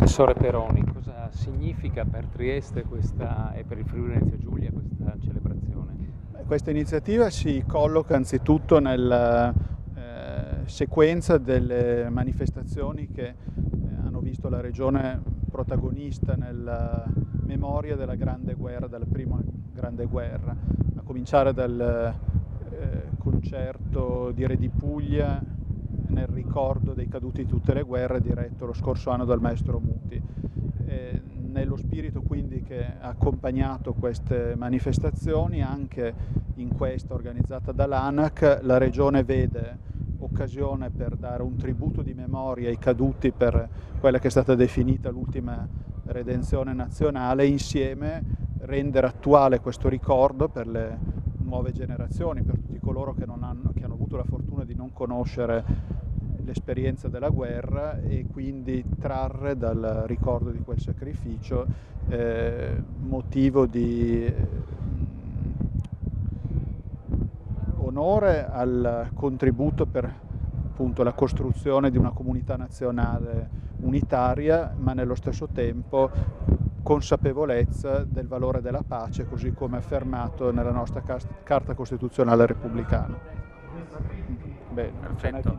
Professore Peroni, cosa significa per Trieste e per il Friuli Venezia Giulia questa celebrazione? Questa iniziativa si colloca anzitutto nella sequenza delle manifestazioni che hanno visto la regione protagonista nella memoria della Grande Guerra, della prima Grande Guerra, a cominciare dal concerto di Re di Puglia nel ricordo dei caduti di tutte le guerre, diretto lo scorso anno dal maestro Muti. Nello spirito quindi che ha accompagnato queste manifestazioni, anche in questa organizzata dall'ANAC, la Regione vede occasione per dare un tributo di memoria ai caduti per quella che è stata definita l'ultima redenzione nazionale, e insieme rendere attuale questo ricordo per le nuove generazioni, per tutti coloro che hanno avuto la fortuna di non conoscere l'esperienza della guerra, e quindi trarre dal ricordo di quel sacrificio motivo di onore al contributo per appunto la costruzione di una comunità nazionale unitaria, ma nello stesso tempo consapevolezza del valore della pace, così come affermato nella nostra Carta Costituzionale Repubblicana. Bene, perfetto.